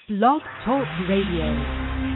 Blog Talk Radio.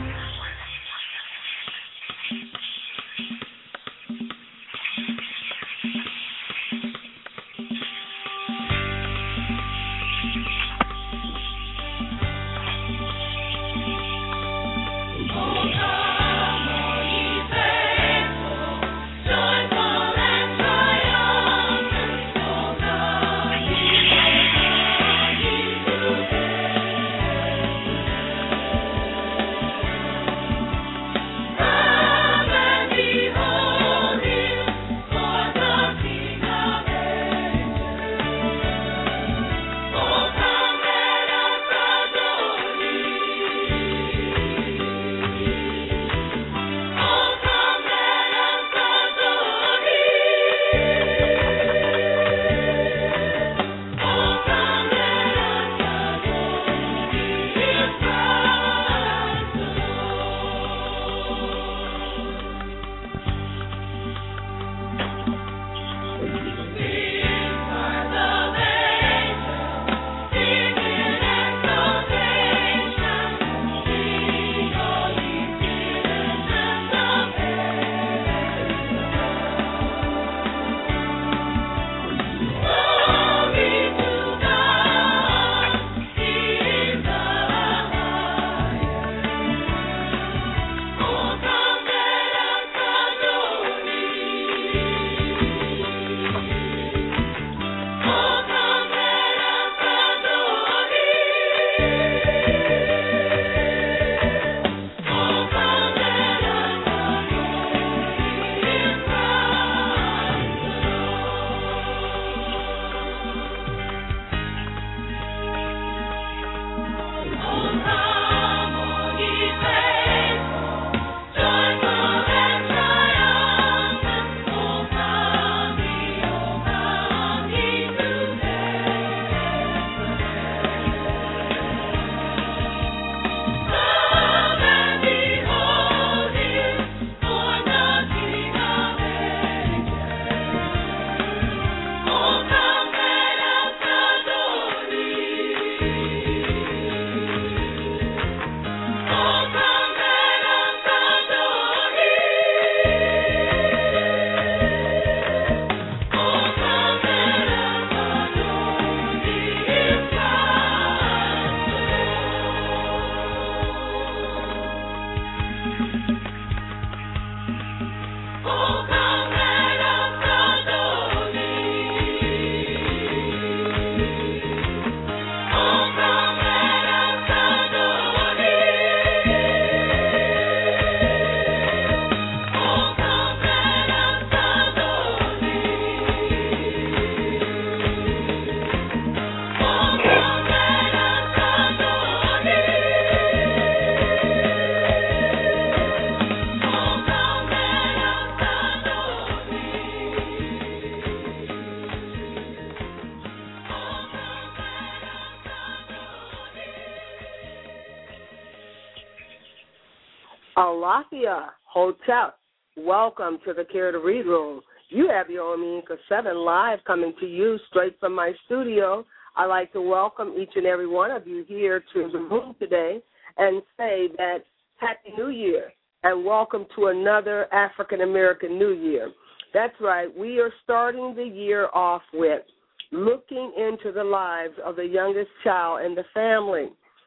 Alafia Hotel, welcome to the Care to Read Room. You have your Omenica 7 live coming to you straight from my studio. I'd like to welcome each and every one of you here to the room today and say that Happy New Year and welcome to another African American New Year. That's right, we are starting the year off with looking into the lives of the youngest child in the family.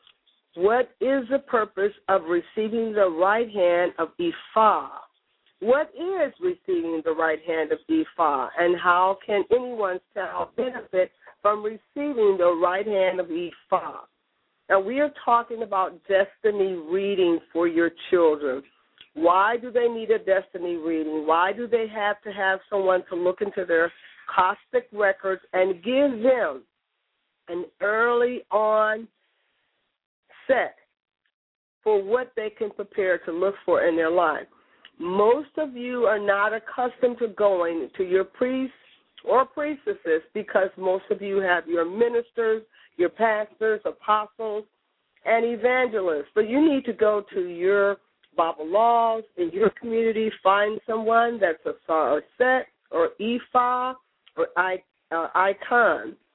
What is the purpose of receiving the right hand of Ifa? What is receiving the right hand of Ifa, and how can anyone's child benefit from receiving the right hand of Ifa? Now, we are talking about destiny reading for your children. Why do they need a destiny reading? Why do they have to have someone to look into their cosmic records and give them an early on set for what they can prepare to look for in their life? Most of you are not accustomed to going to your priest or priestesses because most of you have your ministers, your pastors, apostles, and evangelists. But you need to go to your Bible laws in your community, find someone that's a Saset or Ifa or Icon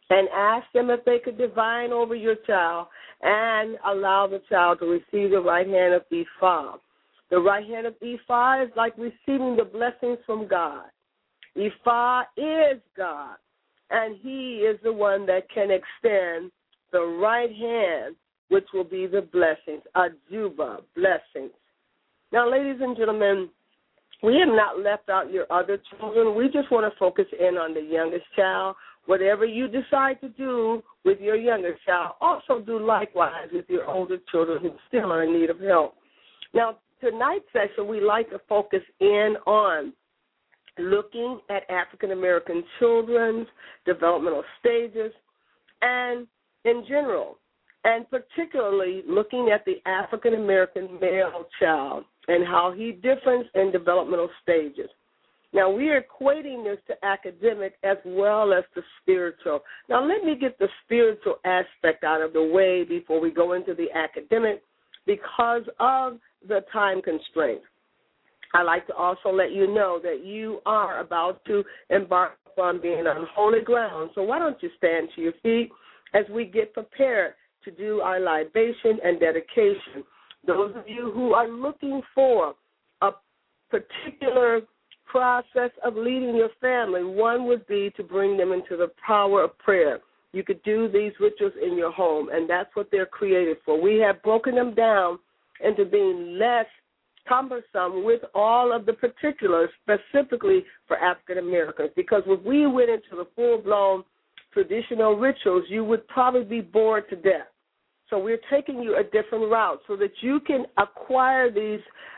and ask them if they could divine over your child and allow the child to receive the right hand of Ifa. The right hand of Ifa is like receiving the blessings from God. Ifa is God, and he is the one that can extend the right hand, which will be the blessings, Ajuba, blessings. Now, ladies and gentlemen, we have not left out your other children. We just want to focus in on the youngest child. Whatever you decide to do with your youngest child, also do likewise with your older children who still are in need of help. Now, tonight's session, we like to focus in on looking at African-American children's developmental stages and in general, and particularly looking at the African-American male child and how he differs in developmental stages. Now, we are equating this to academic as well as the spiritual. Now, let me get the spiritual aspect out of the way before we go into the academic because of the time constraints. I'd like to also let you know that you are about to embark on being on holy ground. So why don't you stand to your feet as we get prepared to do our libation and dedication. Those of you who are looking for a particular process of leading your family, one would be to bring them into the power of prayer. You could do these rituals in your home, and that's what they're created for. We have broken them down into being less cumbersome with all of the particulars specifically for African Americans, because if we went into the full-blown traditional rituals, you would probably be bored to death. So we're taking you a different route so that you can acquire these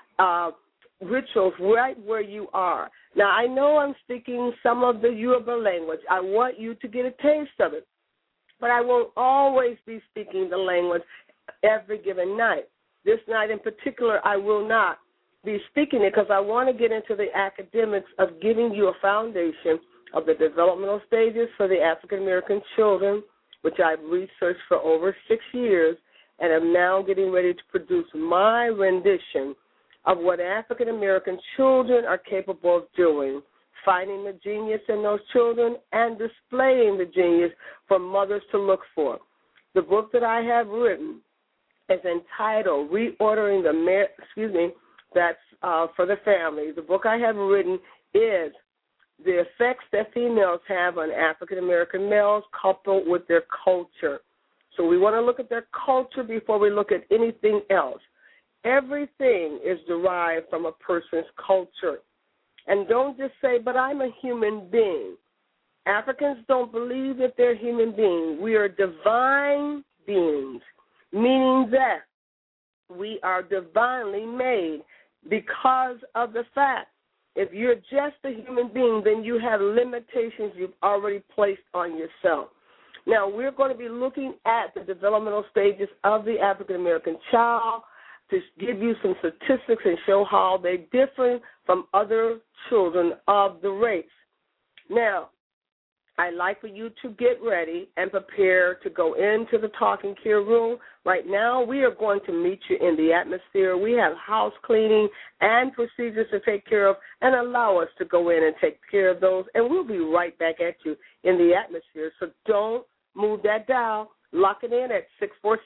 rituals right where you are. Now, I know I'm speaking some of the Yoruba language. I want you to get a taste of it, but I won't always be speaking the language every given night. This night in particular, I will not be speaking it because I want to get into the academics of giving you a foundation of the developmental stages for the African-American children, which I've researched for over 6 years, and am now getting ready to produce my rendition of what African-American children are capable of doing, finding the genius in those children and displaying the genius for mothers to look for. The book that I have written is entitled Reordering the that's for the family. The book I have written is The Effects That Females Have on African-American Males Coupled with Their Culture. So we want to look at their culture before we look at anything else. Everything is derived from a person's culture. And don't just say, but I'm a human being. Africans don't believe that they're human beings. We are divine beings, meaning that we are divinely made because of the fact if you're just a human being, then you have limitations you've already placed on yourself. Now, we're going to be looking at the developmental stages of the African-American child to give you some statistics and show how they differ from other children of the race. Now, I'd like for you to get ready and prepare to go into the talking care room. Right now, we are going to meet you in the atmosphere. We have house cleaning and procedures to take care of, and allow us to go in and take care of those, and we'll be right back at you in the atmosphere. So don't move that dial. Lock it in at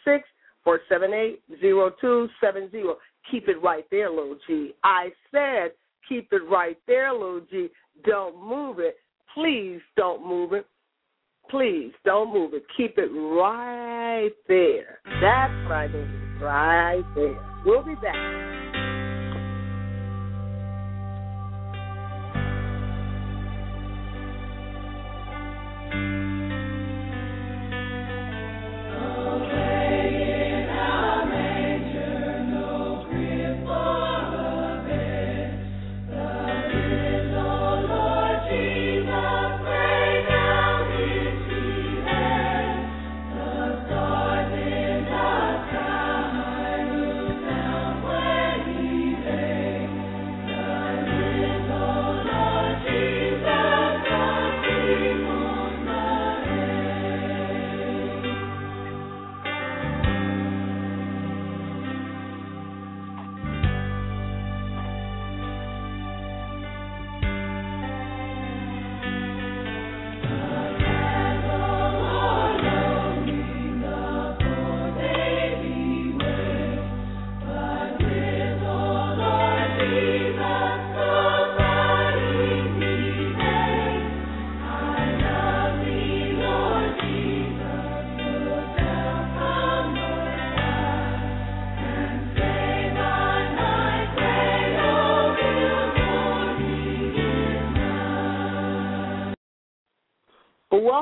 646-478-0270. Keep it right there, little G. I said keep it right there, little G. Don't move it. Please don't move it. Please don't move it. Keep it right there. That's right, right there. We'll be back. When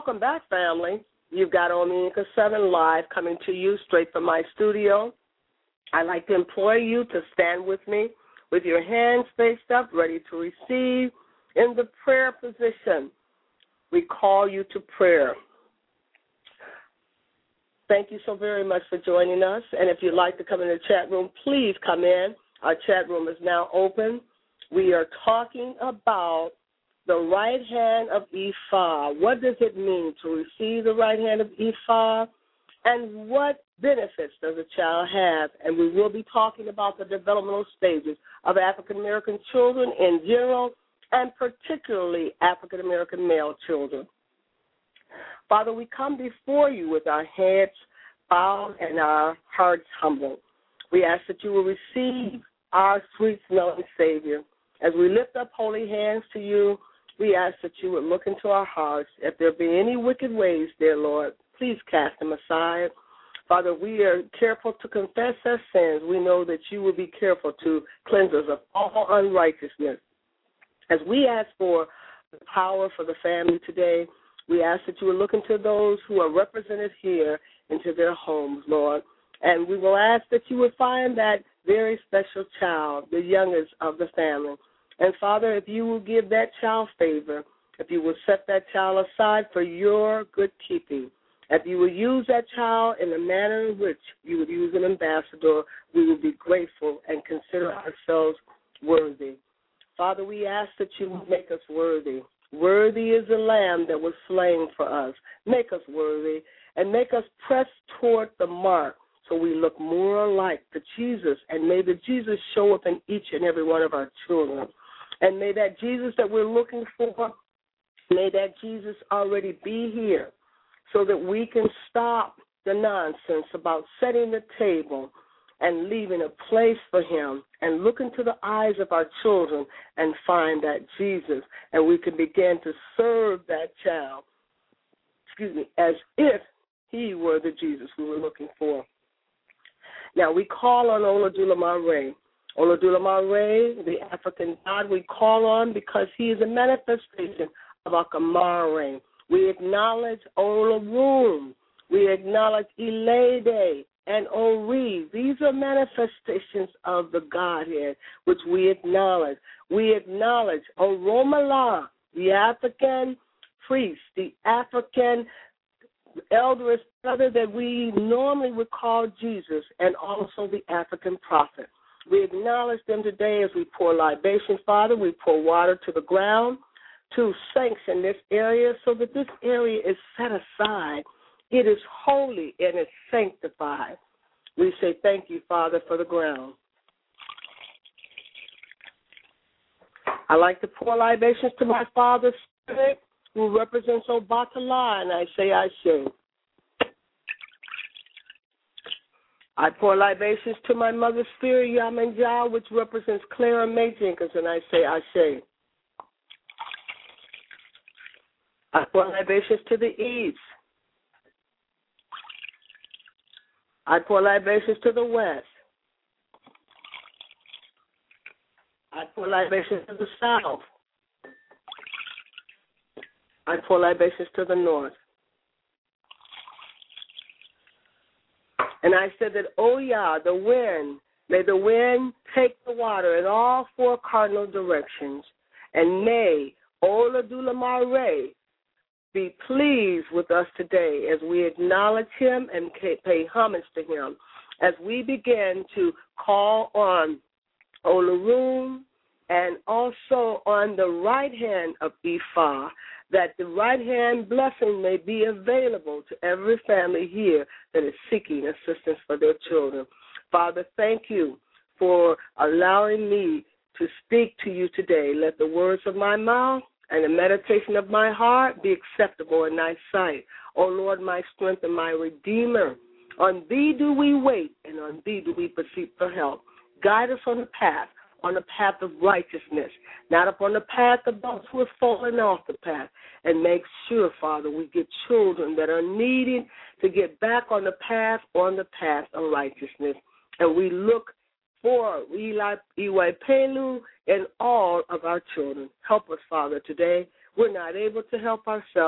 Welcome back, family. You've got Omiinka 7 Live coming to you straight from my studio. I'd like to implore you to stand with me with your hands faced up, ready to receive in the prayer position. We call you to prayer. Thank you so very much for joining us. And if you'd like to come in the chat room, please come in. Our chat room is now open. We are talking about the right hand of Ifa. What does it mean to receive the right hand of Ifa? And what benefits does a child have? And we will be talking about the developmental stages of African-American children in general and particularly African-American male children. Father, we come before you with our heads bowed and our hearts humble. We ask that you will receive our sweet-smelling Savior. As we lift up holy hands to you, we ask that you would look into our hearts. If there be any wicked ways, dear Lord, please cast them aside. Father, we are careful to confess our sins. We know that you will be careful to cleanse us of all unrighteousness. As we ask for the power for the family today, we ask that you will look into those who are represented here into their homes, Lord. And we will ask that you would find that very special child, the youngest of the family. And, Father, if you will give that child favor, if you will set that child aside for your good keeping, if you will use that child in the manner in which you would use an ambassador, we will be grateful and consider ourselves worthy. Father, we ask that you will make us worthy. Worthy is the Lamb that was slain for us. Make us worthy and make us press toward the mark so we look more like the Jesus, and may the Jesus show up in each and every one of our children. And may that Jesus that we're looking for, may that Jesus already be here so that we can stop the nonsense about setting the table and leaving a place for him and look into the eyes of our children and find that Jesus, and we can begin to serve that child, as if he were the Jesus we were looking for. Now, we call on Olodumare. Olodumare, the African god, we call on because he is a manifestation of Akamare. We acknowledge Olorun. We acknowledge Ilede and Ori. These are manifestations of the Godhead, which we acknowledge. We acknowledge Oromala, the African priest, the African elderest brother that we normally would call Jesus, and also the African prophet. We acknowledge them today as we pour libations, Father. We pour water to the ground to sanction this area so that this area is set aside. It is holy and it's sanctified. We say thank you, Father, for the ground. I like to pour libations to my Father's Spirit, who represents Obatala, and I say Ashe. I pour libations to my Mother's Spirit, Yamenja, which represents Clara May Jenkins, and I say Ashe. I pour libations to the east. I pour libations to the west. I pour libations to the south. I pour libations to the north. And I said that, oh, yeah, the wind, may the wind take the water in all four cardinal directions, and may Olodumare be pleased with us today as we acknowledge him and pay homage to him, as we begin to call on Olorun and also on the right hand of Ifa, that the right hand blessing may be available to every family here that is seeking assistance for their children. Father, thank you for allowing me to speak to you today. Let the words of my mouth and the meditation of my heart be acceptable in thy sight. O Lord, my strength and my redeemer. On thee do we wait, and on thee do we beseech for help. Guide us on the path of righteousness, not upon the path of those who have fallen off the path. And make sure, Father, we get children that are needing to get back on the path of righteousness. And we look for Iwaipelu and all of our children. Help us, Father, today. We're not able to help ourselves.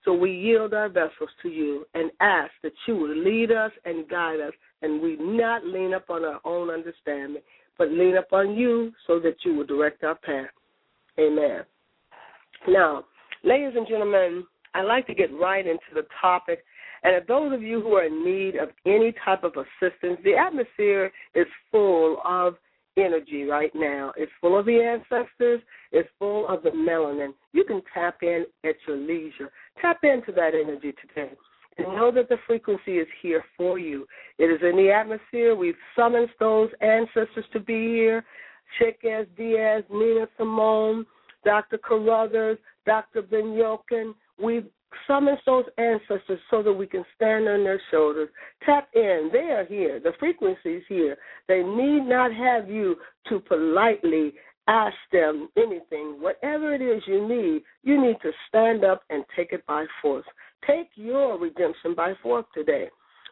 So we yield our vessels to you and ask that you would lead us and guide us, and we not lean up on our own understanding, but lean up on you so that you will direct our path. Amen. Now, ladies and gentlemen, I'd like to get right into the topic. And if those of you who are in need of any type of assistance, the atmosphere is full of energy right now. It's full of the ancestors. It's full of the melanin. You can tap in at your leisure. Tap into that energy today. And know that the frequency is here for you. It is in the atmosphere. We've summoned those ancestors to be here. Sheikh Diaz, Nina Simone, Dr. Carruthers, Dr. Ben Yokin. We've summoned those ancestors so that we can stand on their shoulders. Tap in. They are here. The frequency is here. They need not have you to politely ask them anything. Whatever it is you need to stand up and take it by force. Take your redemption by force today.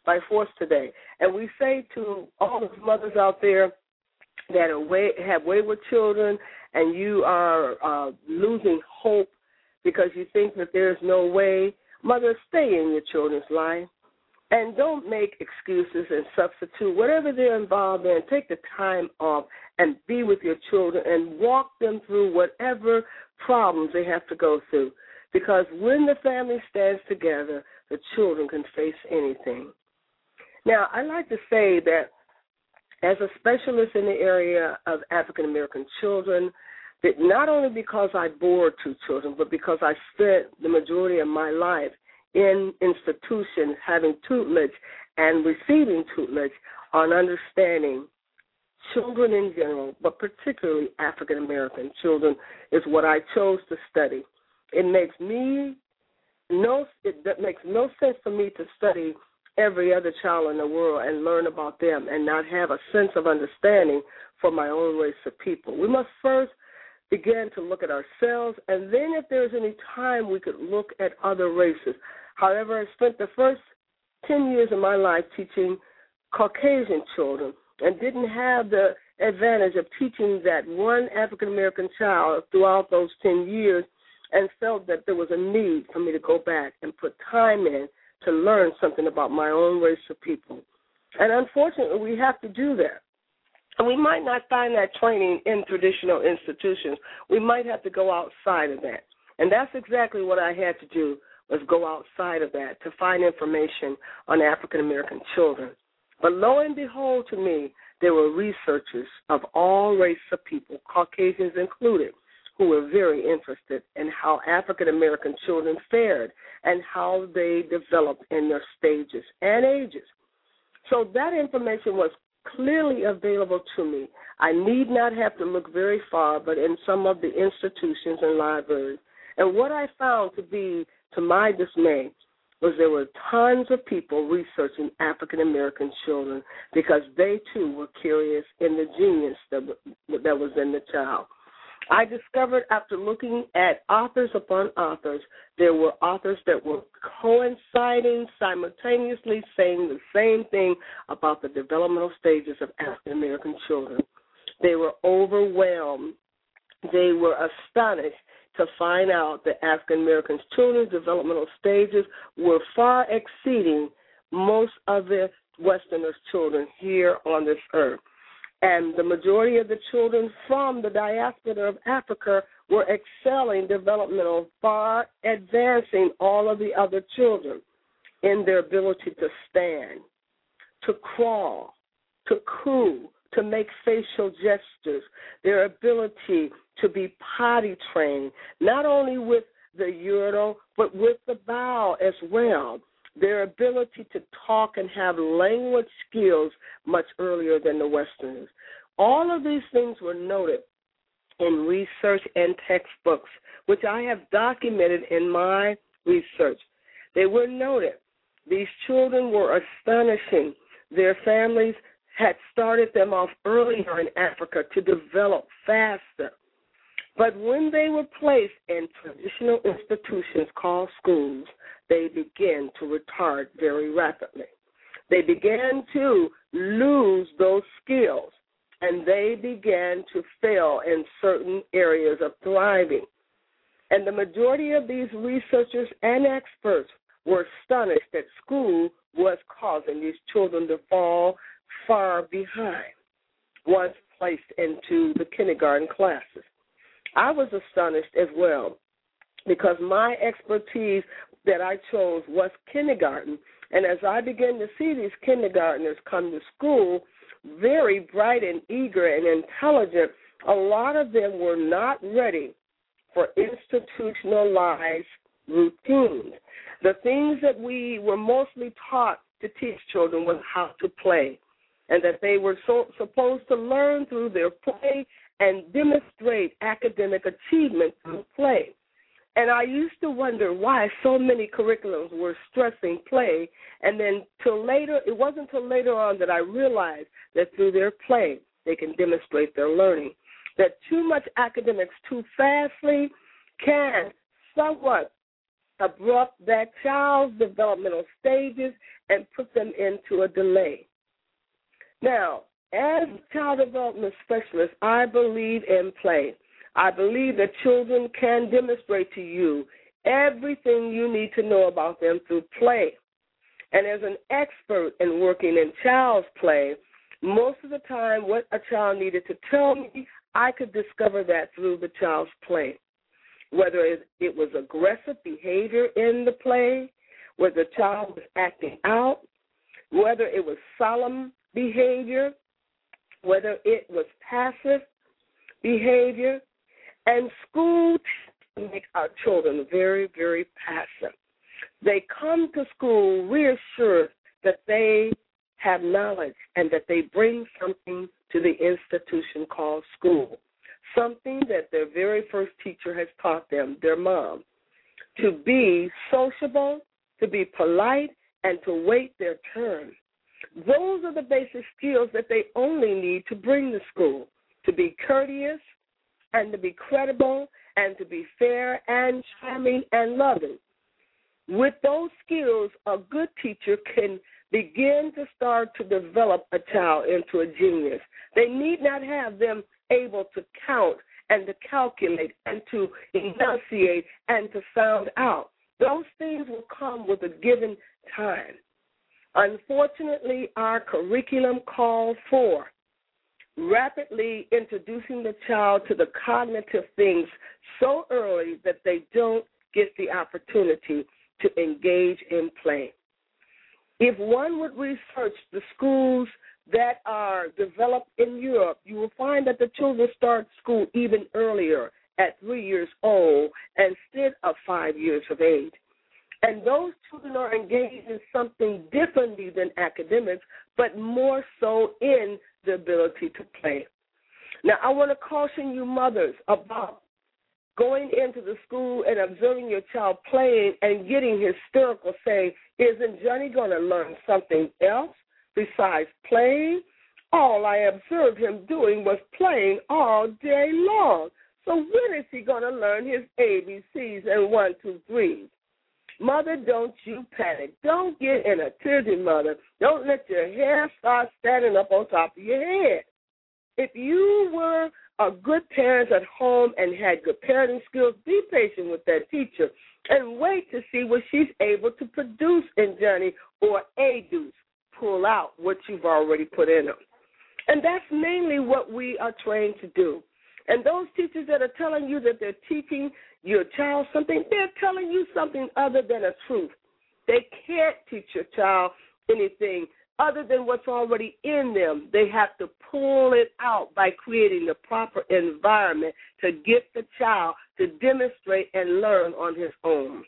And we say to all the mothers out there that have wayward children and you are losing hope because you think that there's no way, mothers, stay in your children's life. And don't make excuses and substitute. Whatever they're involved in, take the time off and be with your children and walk them through whatever problems they have to go through. Because when the family stands together, the children can face anything. Now, I like to say that as a specialist in the area of African American children, that not only because I bore 2 children, but because I spent the majority of my life in institutions having tutelage and receiving tutelage on understanding children in general, but particularly African American children, is what I chose to study. It makes no sense for me to study every other child in the world and learn about them and not have a sense of understanding for my own race of people. We must first begin to look at ourselves, and then if there's any time we could look at other races. However, I spent the first 10 years of my life teaching Caucasian children and didn't have the advantage of teaching that one African-American child throughout those 10 years and felt that there was a need for me to go back and put time in to learn something about my own race of people. And unfortunately, we have to do that. And we might not find that training in traditional institutions. We might have to go outside of that. And that's exactly what I had to do, was go outside of that to find information on African-American children. But lo and behold, to me, there were researchers of all races of people, Caucasians included, who were very interested in how African-American children fared and how they developed in their stages and ages. So that information was clearly available to me. I need not have to look very far, but in some of the institutions and libraries. And what I found to be, to my dismay, was there were tons of people researching African-American children because they, too, were curious in the genius that was in the child. I discovered after looking at authors upon authors, there were authors that were coinciding, simultaneously saying the same thing about the developmental stages of African-American children. They were overwhelmed. They were astonished to find out that African-American children's developmental stages were far exceeding most of the Westerners' children here on this earth. And the majority of the children from the diaspora of Africa were excelling developmental, far advancing all of the other children in their ability to stand, to crawl, to coo, to make facial gestures, their ability to be potty trained, not only with the urinal, but with the bowel as well. Their ability to talk and have language skills much earlier than the Westerners. All of these things were noted in research and textbooks, which I have documented in my research. They were noted. These children were astonishing. Their families had started them off earlier in Africa to develop faster. But when they were placed in traditional institutions called schools, they began to retard very rapidly. They began to lose those skills, and they began to fail in certain areas of thriving. And the majority of these researchers and experts were astonished that school was causing these children to fall far behind once placed into the kindergarten classes. I was astonished as well because my expertise that I chose was kindergarten. And as I began to see these kindergartners come to school, very bright and eager and intelligent, a lot of them were not ready for institutionalized routines. The things that we were mostly taught to teach children was how to play, and that they were supposed to learn through their play and demonstrate academic achievement through play. And I used to wonder why so many curriculums were stressing play, and then it wasn't until later on that I realized that through their play they can demonstrate their learning. That too much academics too fastly can somewhat abrupt that child's developmental stages and put them into a delay. Now, as a child development specialist, I believe in play. I believe that children can demonstrate to you everything you need to know about them through play. And as an expert in working in child's play, most of the time what a child needed to tell me, I could discover that through the child's play. Whether it was aggressive behavior in the play, whether the child was acting out, whether it was solemn behavior, whether it was passive behavior. And school make our children very, very passive. They come to school reassured that they have knowledge and that they bring something to the institution called school, something that their very first teacher has taught them, their mom, to be sociable, to be polite, and to wait their turn. Those are the basic skills that they only need to bring to school, to be courteous and to be credible and to be fair and charming and loving. With those skills, a good teacher can begin to start to develop a child into a genius. They need not have them able to count and to calculate and to enunciate and to sound out. Those things will come with a given time. Unfortunately, our curriculum calls for rapidly introducing the child to the cognitive things so early that they don't get the opportunity to engage in play. If one would research the schools that are developed in Europe, you will find that the children start school even earlier, at 3 years old, instead of 5 years of age. And those children are engaged in something differently than academics, but more so in the ability to play. Now, I want to caution you mothers about going into the school and observing your child playing and getting hysterical, saying, isn't Johnny going to learn something else besides playing? All I observed him doing was playing all day long. So when is he going to learn his ABCs and 1, 2, 3s? Mother, don't you panic. Don't get in a tizzy, mother. Don't let your hair start standing up on top of your head. If you were a good parent at home and had good parenting skills, be patient with that teacher and wait to see what she's able to produce in Johnny or educe, pull out what you've already put in them. And that's mainly what we are trained to do. And those teachers that are telling you that they're teaching your child something, they're telling you something other than a truth. They can't teach your child anything other than what's already in them. They have to pull it out by creating the proper environment to get the child to demonstrate and learn on his own.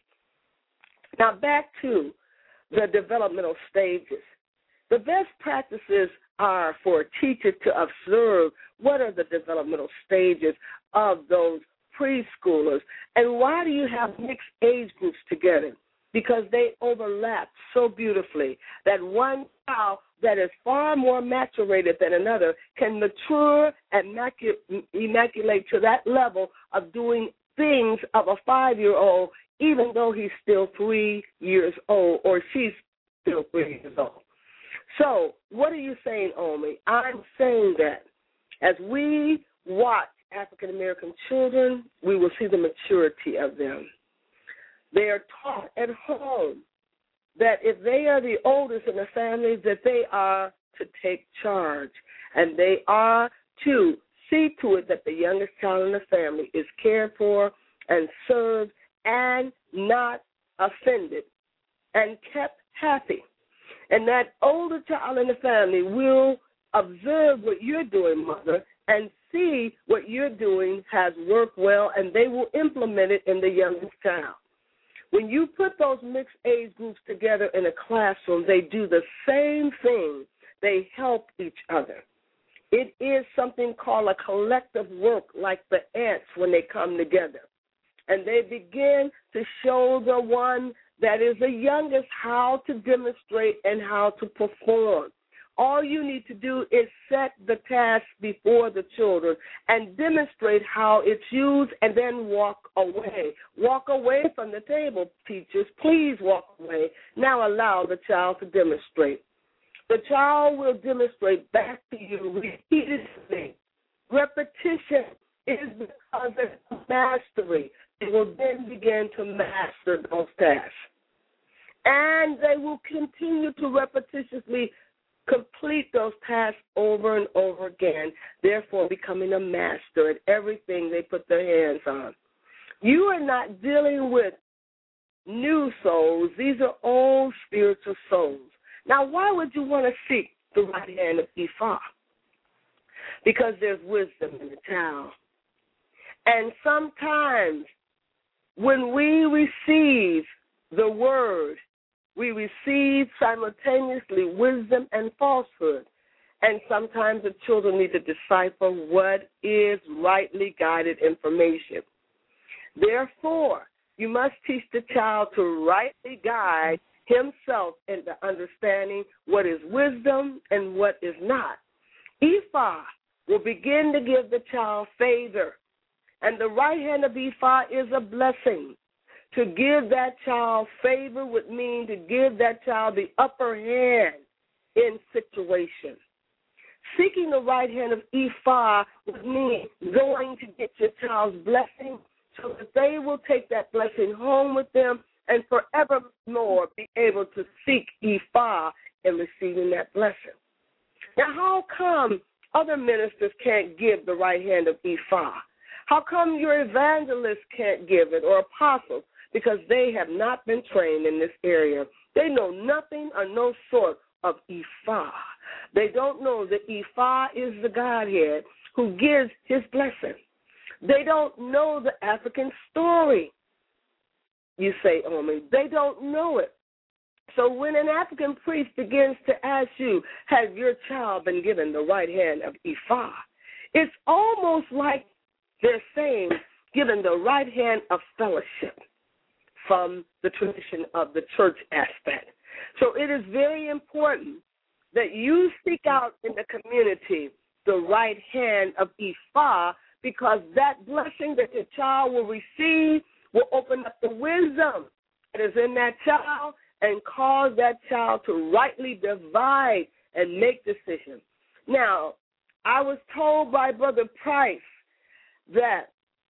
Now back to the developmental stages. The best practices are for a teacher to observe what are the developmental stages of those preschoolers, and why do you have mixed age groups together? Because they overlap so beautifully that one child that is far more maturated than another can mature and immaculate to that level of doing things of a 5-year-old, even though he's still 3 years old or she's still 3 years old. So what are you saying, Omi? I'm saying that as we watch African-American children, we will see the maturity of them. They are taught at home that if they are the oldest in the family, that they are to take charge, and they are to see to it that the youngest child in the family is cared for and served and not offended and kept happy. And that older child in the family will observe what you're doing, mother, and see what you're doing has worked well, and they will implement it in the youngest child. When you put those mixed age groups together in a classroom, they do the same thing. They help each other. It is something called a collective work, like the ants when they come together. And they begin to show the one that is the youngest how to demonstrate and how to perform. All you need to do is set the task before the children and demonstrate how it's used, and then walk away. Walk away from the table, teachers. Please walk away. Now allow the child to demonstrate. The child will demonstrate back to you repeatedly. Repetition is because of mastery. They will then begin to master those tasks. And they will continue to repetitiously complete those tasks over and over again, therefore becoming a master at everything they put their hands on. You are not dealing with new souls. These are old spiritual souls. Now, why would you want to seek the right hand of Ifa? Because there's wisdom in the child. And sometimes when we receive the word, we receive simultaneously wisdom and falsehood. And sometimes the children need to decipher what is rightly guided information. Therefore, you must teach the child to rightly guide himself into understanding what is wisdom and what is not. Ifa will begin to give the child favor. And the right hand of Ifa is a blessing. To give that child favor would mean to give that child the upper hand in situations. Seeking the right hand of Ifa would mean going to get your child's blessing so that they will take that blessing home with them and forevermore be able to seek Ifa in receiving that blessing. Now, how come other ministers can't give the right hand of Ifa? How come your evangelists can't give it, or apostles? Because they have not been trained in this area. They know nothing or no sort of Ifa. They don't know that Ifa is the Godhead who gives his blessing. They don't know the African story. You say, Omi, they don't know it. So when an African priest begins to ask you, has your child been given the right hand of Ifa? It's almost like they're saying, given the right hand of fellowship from the tradition of the church aspect. So it is very important that you seek out in the community the right hand of Ifa, because that blessing that your child will receive will open up the wisdom that is in that child and cause that child to rightly divide and make decisions. Now, I was told by Brother Price that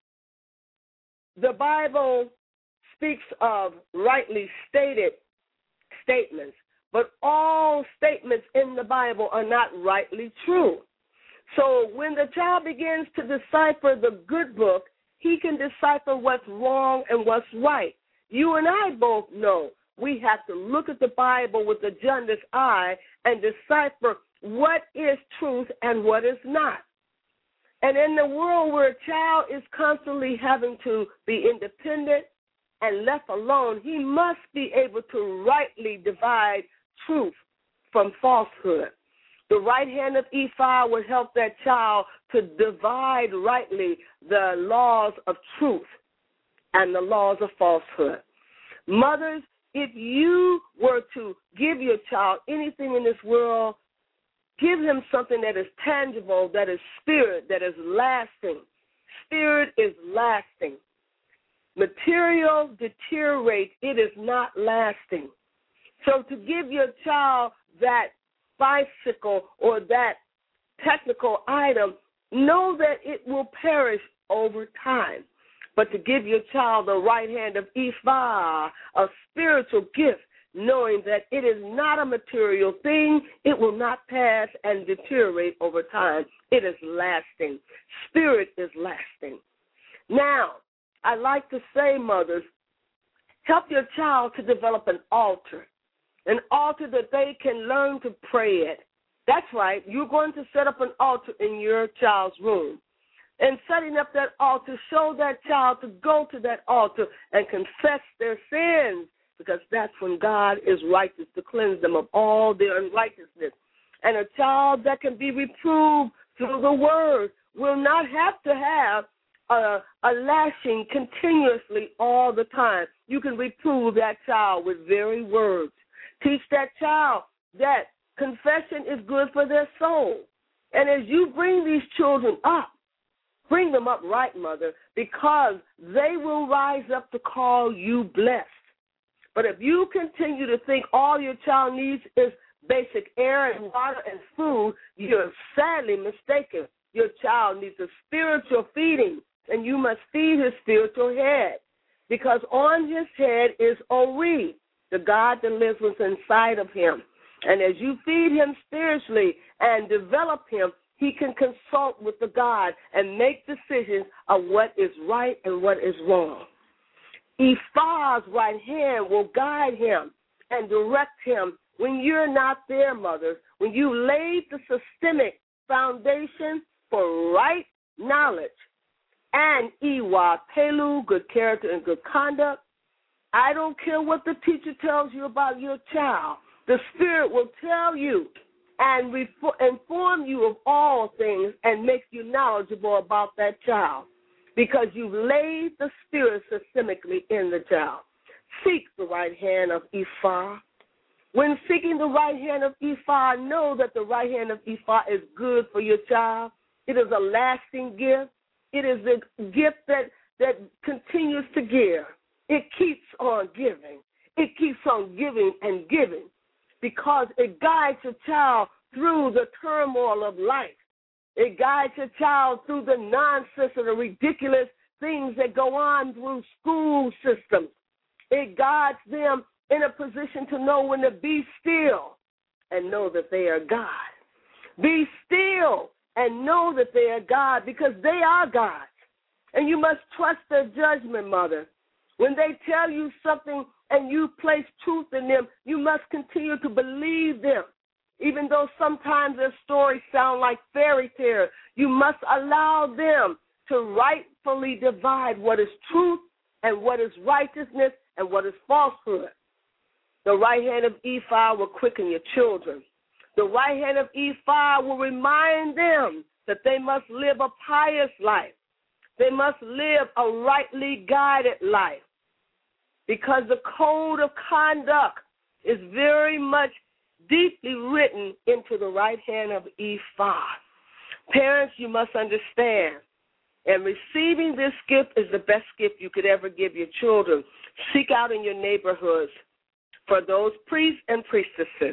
the Bible speaks of rightly stated statements, but all statements in the Bible are not rightly true. So when the child begins to decipher the good book, he can decipher what's wrong and what's right. You and I both know we have to look at the Bible with a jaundiced eye and decipher what is truth and what is not. And in the world where a child is constantly having to be independent and left alone, he must be able to rightly divide truth from falsehood. The right hand of Ifa will help that child to divide rightly the laws of truth and the laws of falsehood. Mothers, if you were to give your child anything in this world, give him something that is tangible, that is spirit, that is lasting. Spirit is lasting. Material deteriorates. It is not lasting. So to give your child that bicycle or that technical item know that it will perish over time. But to give your child the right hand of Ephah, a spiritual gift, knowing that it is not a material thing, it will not pass and deteriorate over time. It is lasting. Spirit is lasting. Now, I like to say, mothers, help your child to develop an altar that they can learn to pray at. That's right. You're going to set up an altar in your child's room. And setting up that altar, show that child to go to that altar and confess their sins, because that's when God is righteous to cleanse them of all their unrighteousness. And a child that can be reproved through the word will not have to have a lashing continuously all the time. You can reprove that child with very words. Teach that child that confession is good for their soul. And as you bring these children up, bring them up right, mother, because they will rise up to call you blessed. But if you continue to think all your child needs is basic air and water and food, you're sadly mistaken. Your child needs a spiritual feeding, and you must feed his spiritual head, because on his head is Ori, the God that lives within inside of him. And as you feed him spiritually and develop him, he can consult with the God and make decisions of what is right and what is wrong. Ephah's right hand will guide him and direct him when you're not there, mothers, when you laid the systemic foundation for right knowledge and Iwa, Pelu, good character and good conduct. I don't care what the teacher tells you about your child. The Spirit will tell you and inform you of all things and make you knowledgeable about that child, because you've laid the Spirit systemically in the child. Seek the right hand of Ephah. When seeking the right hand of Ephah, know that the right hand of Ephah is good for your child. It is a lasting gift. It is a gift that continues to give. It keeps on giving. It keeps on giving and giving, because it guides your child through the turmoil of life. It guides your child through the nonsense and the ridiculous things that go on through school systems. It guides them in a position to know when to be still and know that they are God. Be still and know that they are God, because they are God. And you must trust their judgment, mother. When they tell you something and you place truth in them, you must continue to believe them. Even though sometimes their stories sound like fairy tale, you must allow them to rightfully divide what is truth and what is righteousness and what is falsehood. The right hand of Ephah will quicken your children. The right hand of Ephah will remind them that they must live a pious life. They must live a rightly guided life, because the code of conduct is very much deeply written into the right hand of Ephah. Parents, you must understand, and receiving this gift is the best gift you could ever give your children. Seek out in your neighborhoods for those priests and priestesses.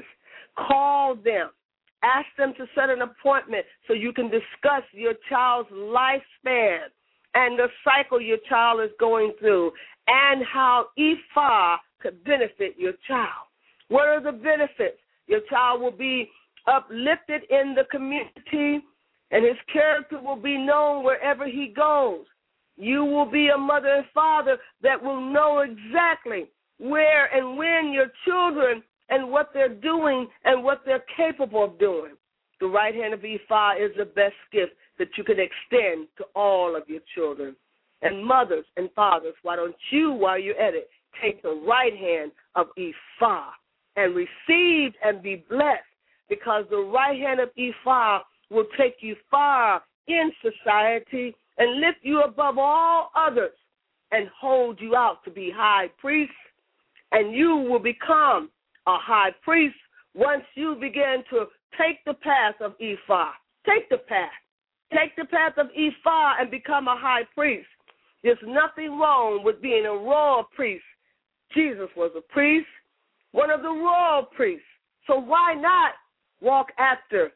Call them. Ask them to set an appointment so you can discuss your child's lifespan and the cycle your child is going through, and how Ephah could benefit your child. What are the benefits? Your child will be uplifted in the community, and his character will be known wherever he goes. You will be a mother and father that will know exactly where and when your children and what they're doing and what they're capable of doing. The right hand of Ephah is the best gift that you can extend to all of your children. And mothers and fathers, why don't you, while you're at it, take the right hand of Ephah and receive and be blessed, because the right hand of Ephah will take you far in society and lift you above all others and hold you out to be high priests, and you will become a high priest once you begin to take the path of Ephah. Take the path. Take the path of Ephah and become a high priest. There's nothing wrong with being a royal priest. Jesus was a priest, one of the royal priests. So why not walk after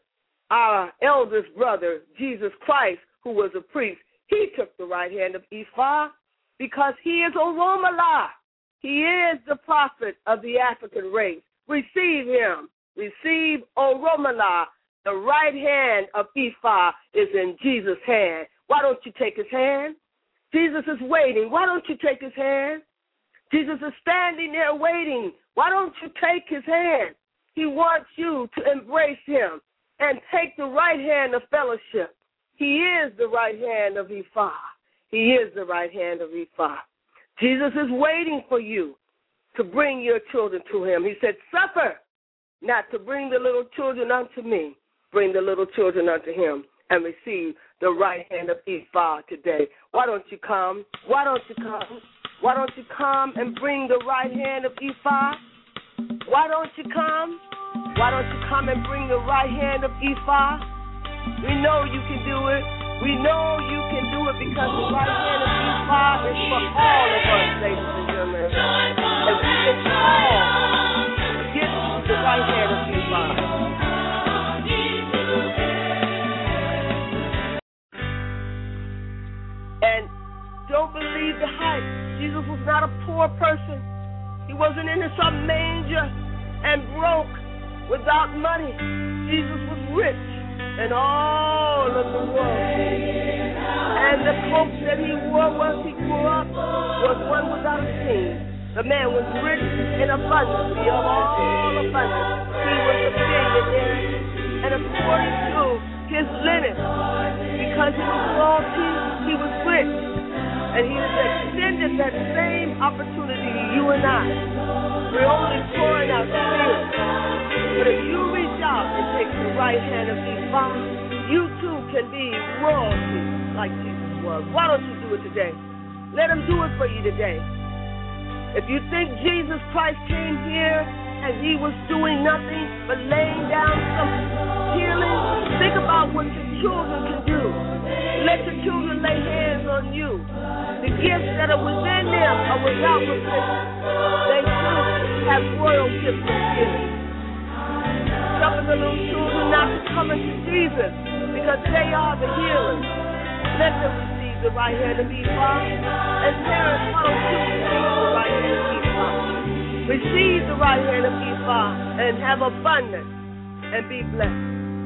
our eldest brother, Jesus Christ, who was a priest, he took the right hand of Ifa because he is Oromala. He is the prophet of the African race. Receive him. Receive Oromala. The right hand of Ifa is in Jesus' hand. Why don't you take his hand? Jesus is waiting. Why don't you take his hand? Jesus is standing there waiting. Why don't you take his hand? He wants you to embrace him and take the right hand of fellowship. He is the right hand of Ifa. He is the right hand of Ifa. Jesus is waiting for you to bring your children to him. He said, suffer not to bring the little children unto me. Bring the little children unto him and receive the right hand of Ifa today. Why don't you come? Why don't you come? Why don't you come and bring the right hand of Ifa? Why don't you come? Why don't you come and bring the right hand of Ifa? We know you can do it. We know you can do it because the right hand of Ifa is for all of us, ladies and gentlemen. And we can all get the right hand of Ifa. And don't believe the hype. Jesus was not a poor person. He wasn't in some manger and broke without money. Jesus was rich in all of the world. And the cloak that he wore once he grew up was one without a seam. The man was rich in abundance, beyond all abundance. He was a billionaire. And according to his lineage, because he was royalty, he was rich. And he has extended that same opportunity to you and I. We're only pouring out spirit. But if you reach out and take the right hand of Ifa, you too can be royalty like Jesus was. Why don't you do it today? Let him do it for you today. If you think Jesus Christ came here and he was doing nothing but laying down some healing, think about what your children can do. Let your children lay hands on you. The gifts that are within them are without repentance. They should have royal gifts of healing. Suffer the little children not to come into Jesus because they are the healers. Let them receive the right hand of Ifa. And parents, why don't you receive the right hand of Ifa? Receive the right hand of Ifa and have abundance and be blessed.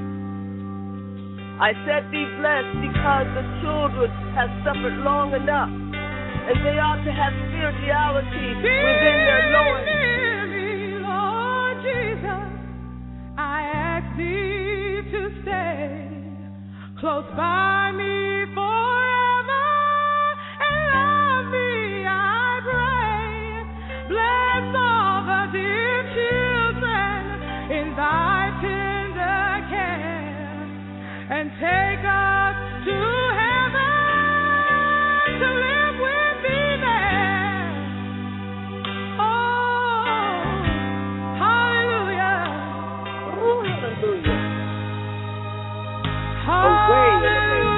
I said be blessed because the children have suffered long enough, and they ought to have spirituality within their loins. Lord Jesus, I ask thee to stay close by me forever and love me, I pray. Bless all the dear children in thy tender care. And take us to heaven to live with thee there. Oh, hallelujah. Oh, hallelujah. Hallelujah.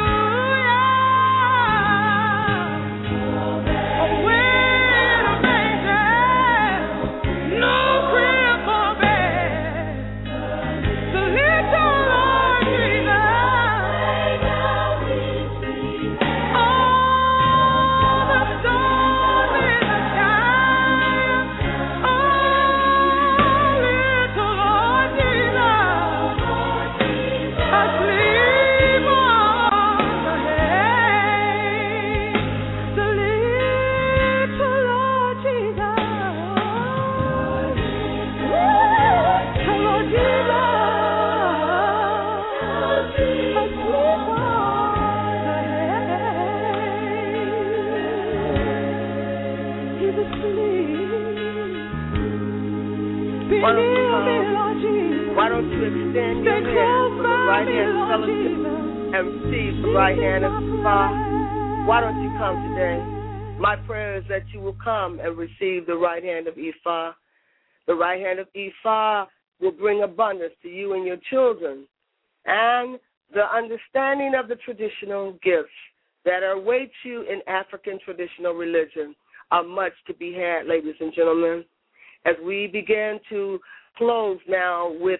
Why don't you extend your hand for the right hand fellowship and receive the right hand of Ifa? Why don't you come today? My prayer is that you will come and receive the right hand of Ifa. The right hand of Ifa will bring abundance to you and your children, and the understanding of the traditional gifts that await you in African traditional religion are much to be had, ladies and gentlemen. As we begin to close now with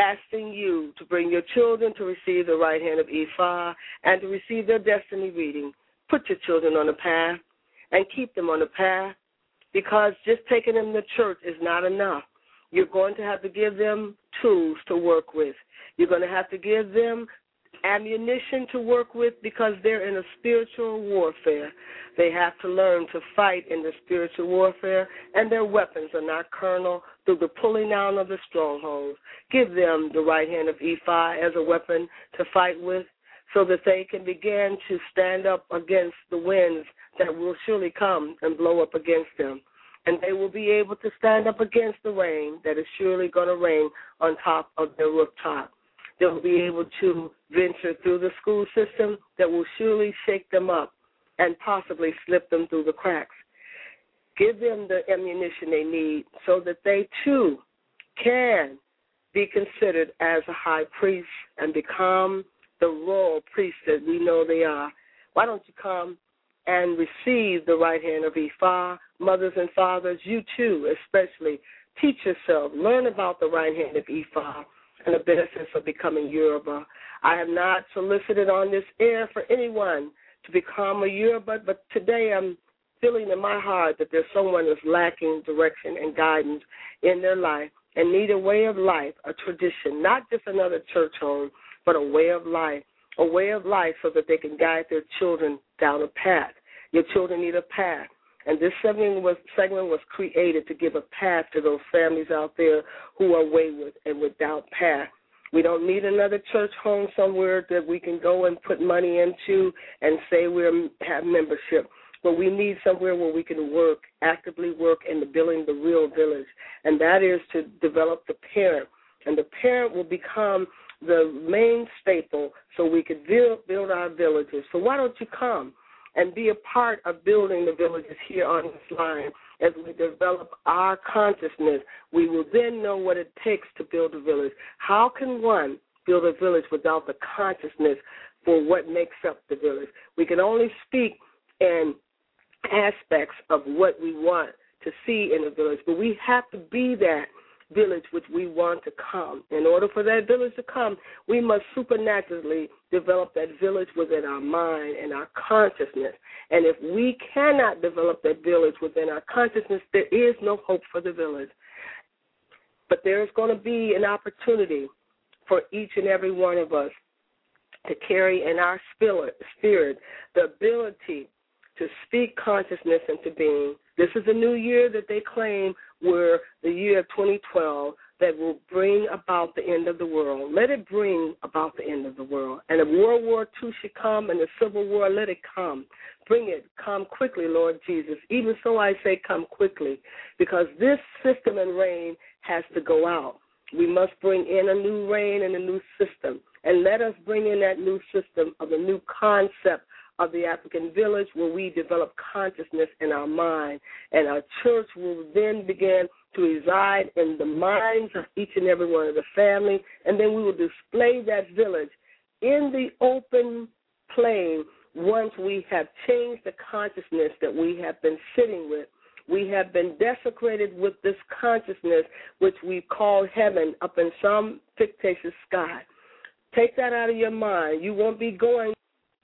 asking you to bring your children to receive the right hand of Ifa and to receive their destiny reading. Put your children on the path and keep them on the path, because just taking them to church is not enough. You're going to have to give them tools to work with. You're going to have to give them ammunition to work with, because they're in a spiritual warfare. They have to learn to fight in the spiritual warfare, and their weapons are not carnal through the pulling down of the strongholds. Give them the right hand of Ifa as a weapon to fight with, so that they can begin to stand up against the winds that will surely come and blow up against them. And they will be able to stand up against the rain that is surely going to rain on top of their rooftop. They will be able to venture through the school system that will surely shake them up and possibly slip them through the cracks. Give them the ammunition they need so that they, too, can be considered as a high priest and become the royal priest that we know they are. Why don't you come and receive the right hand of Ifa? Mothers and fathers, you too, especially, teach yourself, learn about the right hand of Ifa and the benefits of becoming Yoruba. I have not solicited on this air for anyone to become a Yoruba, but today I'm feeling in my heart that there's someone that's lacking direction and guidance in their life and need a way of life, a tradition, not just another church home, but a way of life so that they can guide their children down a path. Your children need a path. And this segment was created to give a path to those families out there who are wayward and without path. We don't need another church home somewhere that we can go and put money into and say we have membership. But we need somewhere where we can actively work in building the real village. And that is to develop the parent. And the parent will become the main staple so we could build our villages. So why don't you come and be a part of building the villages here on this line? As we develop our consciousness, we will then know what it takes to build a village. How can one build a village without the consciousness for what makes up the village? We can only speak in aspects of what we want to see in the village, but we have to be that village which we want to come. In order for that village to come, we must supernaturally develop that village within our mind and our consciousness. And if we cannot develop that village within our consciousness, there is no hope for the village. But there's going to be an opportunity for each and every one of us to carry in our spirit the ability to speak consciousness into being. This is a new year that they claim were the year of 2012 that will bring about the end of the world. Let it bring about the end of the world. And if World War II should come and the Civil War, let it come. Bring it. Come quickly, Lord Jesus. Even so I say come quickly, because this system and reign has to go out. We must bring in a new reign and a new system. And let us bring in that new system of a new concept of the African village, where we develop consciousness in our mind, and our church will then begin to reside in the minds of each and every one of the family, and then we will display that village in the open plain once we have changed the consciousness that we have been sitting with. We have been desecrated with this consciousness which we call heaven up in some fictitious sky. Take that out of your mind. You won't be going